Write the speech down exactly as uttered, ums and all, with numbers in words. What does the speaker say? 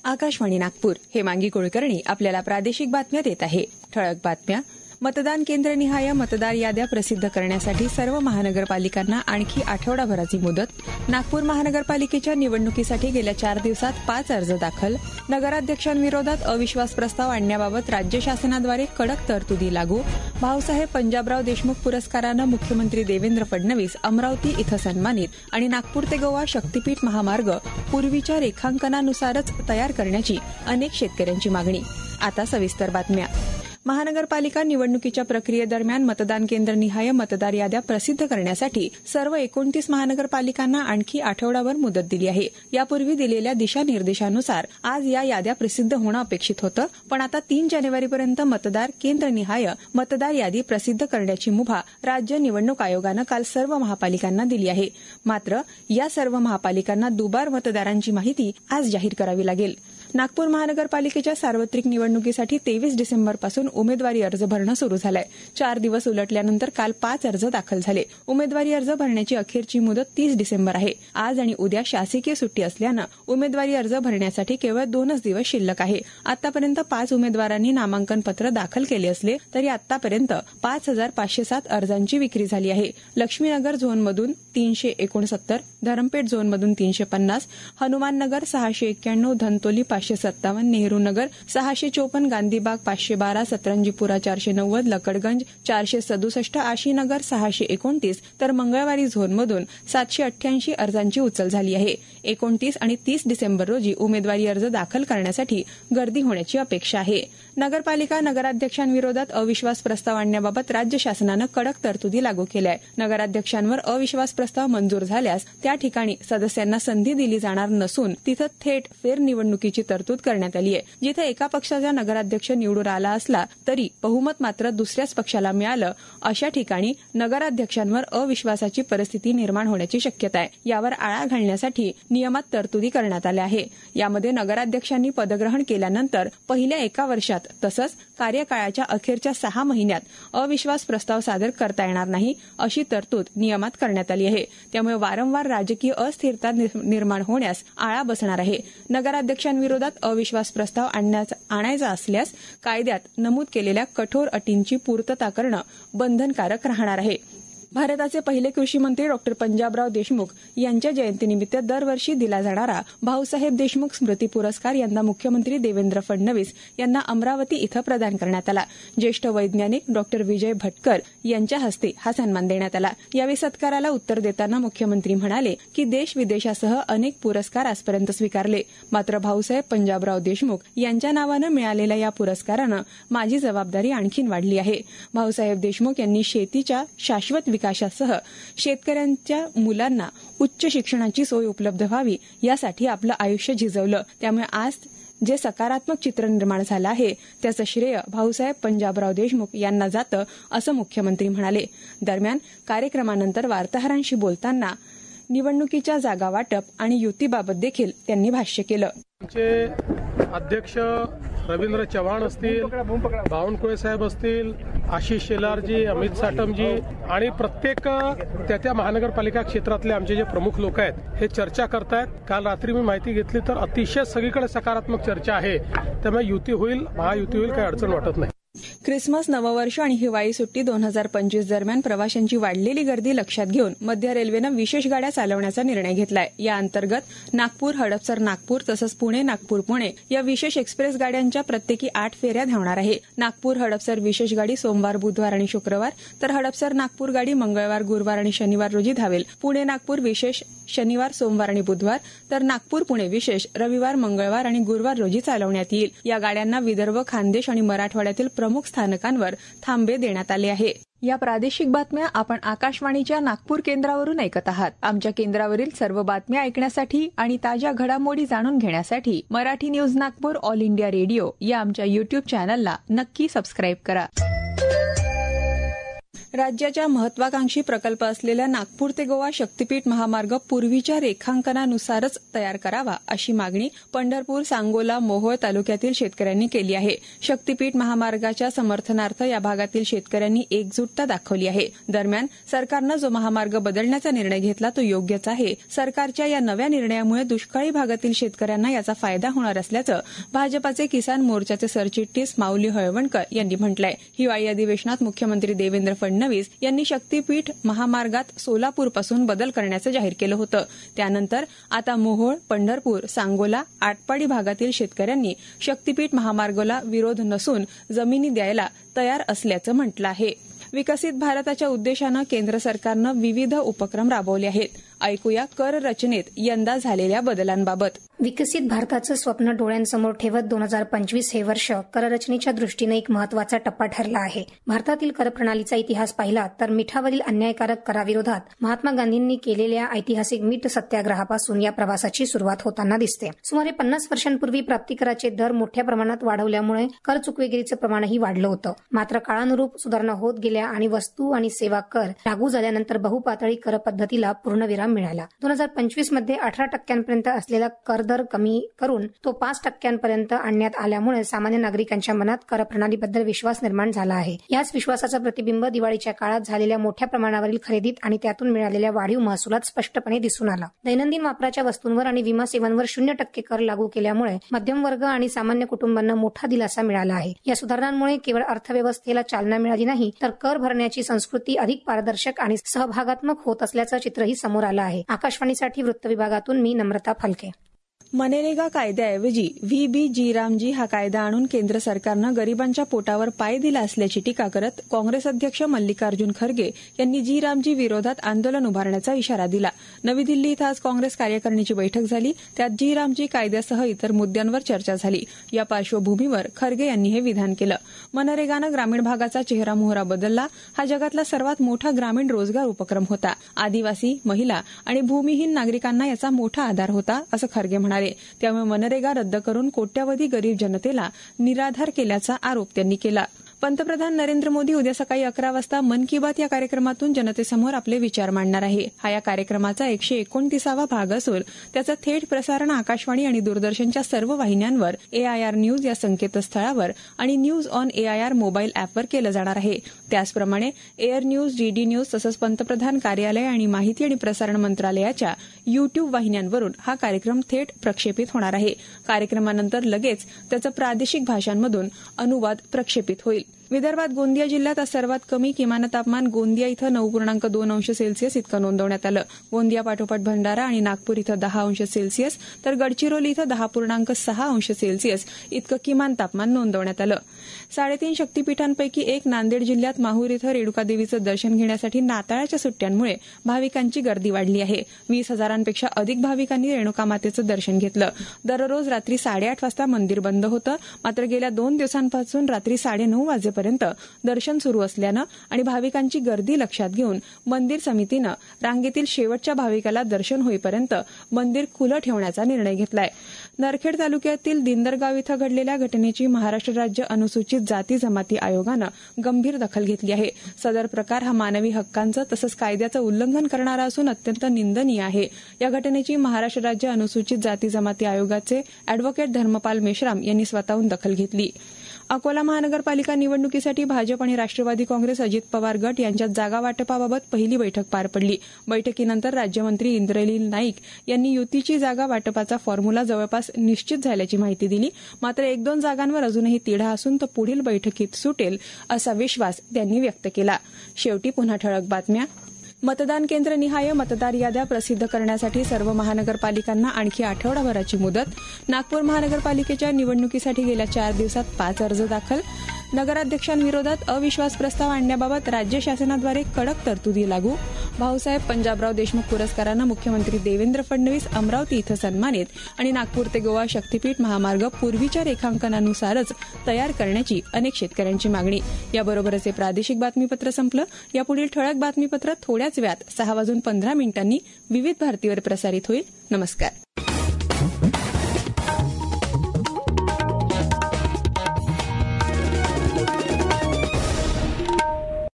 आकाशवाणी नागपूर. हेमांगी कुलकर्णी आपल्याला प्रादेशिक बातम्या देत आहे. ठळक बातम्या. मतदान केंद्रनिहाय मतदार याद्या प्रसिद्ध करण्यासाठी सर्व महानगरपालिकांना आणखी आठवडाभराची मुदत. नागपूर महानगरपालिकेच्या निवडणुकीसाठी गेल्या चार दिवसात पाच अर्ज दाखल. नगराध्यक्षांविरोधात अविश्वास प्रस्ताव आणण्याबाबत राज्य शासनाद्वारे कडक तरतुदी लागू. भाऊसाहेब पंजाबराव देशमुख पुरस्कारानं मुख्यमंत्री देवेंद्र फडणवीस अमरावती इथं सन्मानित. आणि नागपूर ते गोवा शक्तीपीठ महामार्ग पूर्वीच्या रेखांकनानुसारच तयार करण्याची अनेक शेतकऱ्यांची मागणी. आता सविस्तर बातम्या. महानगरपालिका निवडणुकीच्या प्रक्रियेदरम्यान मतदान केंद्रनिहाय मतदार याद्या प्रसिद्ध करण्यासाठी सर्व एकोणतीस महानगरपालिकांना आणखी आठवडाभर मुदत दिली आहे. यापूर्वी दिलेल्या दिशानिर्देशानुसार आज या याद्या प्रसिद्ध होणं अपेक्षित होतं, पण आता तीन जानेवारीपर्यंत मतदार केंद्रनिहाय मतदार यादी प्रसिद्ध करण्याची मुभा राज्य निवडणूक आयोगानं काल सर्व महापालिकांना दिली आहे. मात्र या सर्व महापालिकांना दुबार मतदारांची माहिती आज जाहीर करावी लागेल. नागपूर महानगरपालिकेच्या सार्वत्रिक निवडणुकीसाठी तेवीस डिसेंबरपासून उमेदवारी अर्ज भरणं सुरू झालंय. चार दिवस उलटल्यानंतर काल पाच अर्ज दाखल झाले. उमेदवारी अर्ज भरण्याची अखेरची मुदत तीस डिसेंबर आहे. आज आणि उद्या शासकीय सुट्टी असल्यानं उमेदवारी अर्ज भरण्यासाठी केवळ दोनच दिवस शिल्लक आहे. आतापर्यंत पाच उमेदवारांनी नामांकन पत्र दाखल केले असले तरी आतापर्यंत पाच हजार पाचशे सात अर्जांची विक्री झाली आहे. लक्ष्मीनगर झोनमधून तीनशे एकोणसत्तर, धरमपेठ झोनमधून तीनशे पन्नास, हनुमाननगर सहाशे एक्क्याण्णव, धनतोली पाचशे सत्तावन्न, नेहरू नगर सहाशे चोपन्न, गांधीबाग पाचशे बारा, सतरंजीपुरा चारशे नव्वद, लकडगंज चारशे सदुसष्ट, आशीनगर सहाशे एकोणतीस तर मंगळवारी झोनमधून सातशे अठ्ठ्याऐंशी अर्जांची उचल झाली आहे. एकोणतीस आणि तीस डिसेंबर रोजी उमेदवारी अर्ज दाखल करण्यासाठी गर्दी होण्याची अपेक्षा आहे. नगरपालिका नगराध्यक्षांविरोधात अविश्वास प्रस्ताव आणण्याबाबत राज्य शासनानं कडक तरतुदी लागू केल्या आहेत. नगराध्यक्षांवर अविश्वास प्रस्ताव मंजूर झाल्यास त्या ठिकाणी सदस्यांना संधी दिली जाणार नसून तिथं थेट फेरनिवडणुकीची तरतूद करण्यात आली आहे. जिथे एका पक्षाचा नगराध्यक्ष निवडून आला असला तरी बहुमत मात्र दुसऱ्याच पक्षाला मिळालं, अशा ठिकाणी नगराध्यक्षांवर अविश्वासाची परिस्थिती निर्माण होण्याची शक्यता आहे. यावर आळा घालण्यासाठी नियमात तरतुदी करण्यात आल्या आहे. यामध्ये नगराध्यक्षांनी पदग्रहण केल्यानंतर पहिल्या एका वर्षात तसंच कार्यकाळाच्या अखेरच्या सहा महिन्यात अविश्वास प्रस्ताव सादर करता येणार नाही, अशी तरतूद नियमात करण्यात आली आहे. त्यामुळे वारंवार राजकीय अस्थिरता निर्माण होण्यास आळा बसणार आहे. नगराध्यक्षांविरोधात अविश्वास प्रस्ताव आणायचा असल्यास कायद्यात नमूद केलेल्या कठोर अटींची पूर्तता करणं बंधनकारक राहणार आहे. भारताचे पहिले कृषी मंत्री डॉक्टर पंजाबराव देशमुख यांच्या जयंतीनिमित्त दरवर्षी दिला जाणारा भाऊसाहेब देशमुख स्मृती पुरस्कार यंदा मुख्यमंत्री देवेंद्र फडणवीस यांना अमरावती इथं प्रदान करण्यात आला. ज्येष्ठ वैज्ञानिक डॉक्टर विजय भटकर यांच्या हस्ते हा सन्मान देण्यात आला. यावेळी सत्काराला उत्तर देताना मुख्यमंत्री म्हणाले की देश विदेशासह अनेक पुरस्कार आजपर्यंत स्वीकारले, मात्र भाऊसाहेब पंजाबराव देशमुख यांच्या नावानं मिळालेल्या या पुरस्कारानं माझी जबाबदारी आणखीन वाढली आहे. भाऊसाहेब देशमुख यांनी शेतीच्या शाश्वत विकासासह शेतकऱ्यांच्या मुलांना उच्च शिक्षणाची सोय उपलब्ध व्हावी यासाठी आपलं आयुष्य झिजवलं. त्यामुळे आज जे सकारात्मक चित्र निर्माण झालं आहे त्याचं श्रेय भाऊसाहेब पंजाबराव देशमुख यांना जातं, असं मुख्यमंत्री म्हणाले. दरम्यान कार्यक्रमानंतर वार्ताहरांशी बोलताना निवडणुकीच्या जागा वाटप आणि युतीबाबत देखील त्यांनी भाष्य केलं. अध्यक्ष रवींद्र चव्हाण असतील, बावनकुळे साहेब असतील, आशिष शेलारजी, अमित साटमजी आणि प्रत्येक त्या त्या महानगरपालिका क्षेत्रातले आमचे जे प्रमुख लोक आहेत हे चर्चा करतायत. काल रात्री मी माहिती घेतली तर अतिशय सगळीकडे सकारात्मक चर्चा आहे. त्यामुळे युती होईल, महायुती होईल, काही अडचण वाटत नाही. ख्रिसमस, नववर्ष आणि हिवाळी सुट्टी दोन हजार पंचवीस दरम्यान प्रवाशांची वाढलेली गर्दी लक्षात घेऊन मध्य रेल्वेनं विशेष गाड्या चालवण्याचा निर्णय घेतलाय. या अंतर्गत नागपूर हडपसर नागपूर तसंच पुणे नागपूर पुणे या विशेष एक्सप्रेस गाड्यांच्या प्रत्येकी आठ फेऱ्या धावणार आहे. नागपूर हडपसर विशेष गाडी सोमवार, बुधवार आणि शुक्रवार तर हडपसर नागपूर गाडी मंगळवार, गुरुवार आणि शनिवार रोजी धावेल. पुणे नागपूर विशेष शनिवार, सोमवार आणि बुधवार तर नागपूर पुणे विशेष रविवार, मंगळवार आणि गुरुवार रोजी चालवण्यात येईल. या गाड्यांना विदर्भ, खानदेश आणि मराठवाड्यातील प्रमुख स्थानकांवर थांबे देण्यात आले आहे. या प्रादेशिक बातम्या आपण आकाशवाणीच्या नागपूर केंद्रावरून ऐकत आहात. आमच्या केंद्रावरील सर्व बातम्या ऐकण्यासाठी आणि ताज्या घडामोडी जाणून घेण्यासाठी Marathi news Nagpur all India radio या आमच्या युट्यूब चॅनलला नक्की सबस्क्राईब करा. राज्याच्या महत्वाकांक्षी प्रकल्प असलेल्या नागपूर ते गोवा शक्तीपीठ महामार्ग पूर्वीच्या रेखांकनानुसारच तयार करावा अशी मागणी पंढरपूर, सांगोला, मोहोळ तालुक्यातील शेतकऱ्यांनी केली आहे. शक्तीपीठ महामार्गाच्या समर्थनार्थ या भागातील शेतकऱ्यांनी एकजुटता दाखवली आहे. दरम्यान सरकारनं जो महामार्ग बदलण्याचा निर्णय घेतला तो योग्यच आहे. सरकारच्या या नव्या निर्णयामुळे दुष्काळी भागातील शेतकऱ्यांना याचा फायदा होणार असल्याचं भाजपाचे किसान मोर्चाचे सरचिटणीस माऊली हळवणकर यांनी म्हटलंय. हिवाळी अधिवेशनात मुख्यमंत्री देवेंद्र फडणवीस यांनी शक्तीपीठ महामार्गात सोलापूरपासून बदल करण्याचं जाहीर केलं होतं. त्यानंतर आता मोहोळ, पंढरपूर, सांगोला, आटपाडी भागातील शेतकऱ्यांनी शक्तीपीठ महामार्गाला विरोध नसून जमिनी द्यायला तयार असल्याचं म्हटलं आहे. विकसित भारताच्या उद्देशानं केंद्र सरकारनं विविध उपक्रम राबवले आहेत. ऐकूया कर रचनेत यंदा झालेल्या बदलांबाबत. विकसित भारताचं स्वप्न डोळ्यांसमोर ठेवत दोन हजार पंचवीस हे वर्ष कररचनेच्या दृष्टीने एक महत्वाचा टप्पा ठरला आहे. भारतातील कर प्रणालीचा इतिहास पाहिला तर मिठावरील अन्यायकारक कराविरोधात महात्मा गांधींनी केलेल्या ऐतिहासिक मीठ सत्याग्रहापासून या प्रवासाची सुरुवात होताना दिसते. सुमारे पन्नास वर्षांपूर्वी प्राप्तिकराचे दर मोठ्या प्रमाणात वाढवल्यामुळे कर चुकवेगिरीचं प्रमाणही वाढलं होतं. मात्र काळानुरूप सुधारणा होत गेल्या आणि वस्तू आणि सेवा कर लागू झाल्यानंतर बहुपातळी कर पद्धतीला पूर्णविराम मिळाला. दोन हजार पंचवीस मध्ये अठरा टक्क्यांपर्यंत असलेला कर दर कमी करून तो पाच टक्क्यांपर्यंत आणण्यात आल्यामुळे सामान्य नागरिकांच्या मनात कर प्रणालीबद्दल विश्वास निर्माण झाला आहे. याच विश्वासाचं प्रतिबिंब दिवाळीच्या काळात झालेल्या मोठ्या प्रमाणावरील खरेदीत आणि त्यातून मिळालेल्या वाढीव महसुलात स्पष्टपणे दिसून आलं. दैनंदिन वापराच्या वस्तूंवर आणि विमा सेवांवर शून्य टक्के कर लागू केल्यामुळे मध्यम वर्ग आणि सामान्य कुटुंबांना मोठा दिलासा मिळाला आहे. या सुधारणांमुळे केवळ अर्थव्यवस्थेला चालना मिळाली नाही तर कर भरण्याची संस्कृती अधिक पारदर्शक आणि सहभागात्मक होत असल्याचं चित्रही समोर आलं आहे. आकाशवाणीसाठी वृत्त विभागातून मी नम्रता फलके. मनरेगा कायद्याऐवजी व्ही बी जी रामजी हा कायदा आणून केंद्र सरकारनं गरिबांच्या पोटावर पाय दिला असल्याची टीका करत काँग्रेस अध्यक्ष मल्लिकार्जुन खरगे यांनी जी रामजी विरोधात आंदोलन उभारण्याचा इशारा दिला. नवी दिल्ली इथं आज काँग्रेस कार्यकारिणीची बैठक झाली. त्यात जी रामजी कायद्यासह इतर मुद्द्यांवर चर्चा झाली. या पार्श्वभूमीवर खरगे यांनी हे विधान केलं. मनरेगानं ग्रामीण भागाचा चेहरामोहरा बदलला. हा जगातला सर्वात मोठा ग्रामीण रोजगार उपक्रम होता. आदिवासी, महिला आणि भूमिहीन नागरिकांना याचा मोठा आधार होता असं खरगे म्हणाले. त्यामुळे मनरेगा रद्द करून कोट्यावधी गरीब जनतेला निराधार केल्याचा आरोप त्यांनी केला. पंतप्रधान नरेंद्र मोदी उद्या सकाळी अकरा वाजता मन की बात या कार्यक्रमातून जनतेसमोर आपले विचार मांडणार आहे. हा या कार्यक्रमाचा एकशे एकोणतीसावा भाग असून त्याचं थेट प्रसारण आकाशवाणी आणि दूरदर्शनच्या सर्व वाहिन्यांवर, एआयआर न्यूज या संकेतस्थळावर आणि न्यूज ऑन एआयआर मोबाईल अॅपवर केलं जाणार आहे. त्याचप्रमाणे एअर न्यूज, डीडी न्यूज तसंच पंतप्रधान कार्यालय आणि माहिती आणि प्रसारण मंत्रालयाच्या युट्यूब वाहिन्यांवरून हा कार्यक्रम थेट प्रक्षेपित होणार आहे. कार्यक्रमानंतर लगेच त्याचं प्रादेशिक भाषांमधून अनुवाद प्रक्षेपित होईल. विदर्भात गोंदिया जिल्ह्यात आज सर्वात कमी किमान तापमान गोंदिया इथं नऊ पूर्णांक दोन अंश सेल्सिअस इतकं नोंदवण्यात आलं. गोंदिया पाठोपाठ भंडारा आणि नागपूर इथं दहा अंश सेल्सिअस तर गडचिरोली इथं दहा पूर्णांक सहा अंश सेल्सिअस इतकं किमान तापमान नोंदवण्यात आलं. साडेतीन शक्तीपीठांपैकी एक नांदेड जिल्ह्यात माहूर इथं रेणुका देवीचं दर्शन घेण्यासाठी नाताळच्या सुट्ट्यांमुळे भाविकांची गर्दी वाढली आहे. वीस हजारांपेक्षा अधिक भाविकांनी रेणुका मातेचं दर्शन घेतलं. दररोज रात्री साडेआठ वाजता मंदिर बंद होतं. मात्र गेल्या दोन दिवसांपासून रात्री साडेनऊ वाजेपर्यंत दर्शन सुरू असल्यानं आणि भाविकांची गर्दी लक्षात घेऊन मंदिर समितीनं रांगेतील शेवटच्या भाविकाला दर्शन होईपर्यंत मंदिर खुलं ठेवण्याचा निर्णय घेतलाय. नरखेड तालुक्यातील दिंदरगाव इथं घडलेल्या घटनेची महाराष्ट्र राज्य अनुसूचित जाती जमाती आयोगानं गंभीर दखल घेतली आहे. सदर प्रकार हा मानवी हक्कांचं तसंच कायद्याचं उल्लंघन करणारा असून अत्यंत निंदनीय आहे. या घटनेची महाराष्ट्र राज्य अनुसूचित जाती जमाती आयोगाचे अॅडव्होकेट धर्मपाल मेश्राम यांनी स्वतःहून दखल घेतली. अकोला महानगरपालिका निवडणुकीसाठी भाजप आणि राष्ट्रवादी काँग्रेस अजित पवार गट यांच्यात जागा वाटपाबाबत पहिली बैठक पार पडली. बैठकीनंतर राज्यमंत्री इंद्रनील नाईक यांनी युतीची जागा वाटपाचा फॉर्म्युला जवळपास निश्चित झाल्याची माहिती दिली. मात्र एक दोन जागांवर अजूनही तिढा असून तो पुढील बैठकीत सुटेल असा विश्वास त्यांनी व्यक्त केला. शेवटी पुन्हा ठळक बातम्या. मतदान केंद्रनिहाय मतदार याद्या प्रसिद्ध करण्यासाठी सर्व महानगरपालिकांना आणखी आठवडाभराची मुदत. नागपूर महानगरपालिकेच्या निवडणुकीसाठी गेल्या चार दिवसात पाच अर्ज दाखल. नगराध्यक्षांविरोधात अविश्वास प्रस्ताव आणण्याबाबत राज्य शासनाद्वारे कडक तरतुदी लागू. भाऊसाहेब पंजाबराव देशमुख पुरस्कारानं मुख्यमंत्री देवेंद्र फडणवीस अमरावती इथं सन्मानित. आणि नागपूर ते गोवा शक्तीपीठ महामार्ग पूर्वीच्या रेखांकनानुसारच तयार करण्याची अनेक शेतकऱ्यांची मागणी. याबरोबरच हे प्रादेशिक बातमीपत्र संपलं. यापुढील ठळक बातमीपत्र थोड्याच वेळात सहा वाजून पंधरा मिनिटांनी विविध भारतीवर प्रसारित होईल. नमस्कार.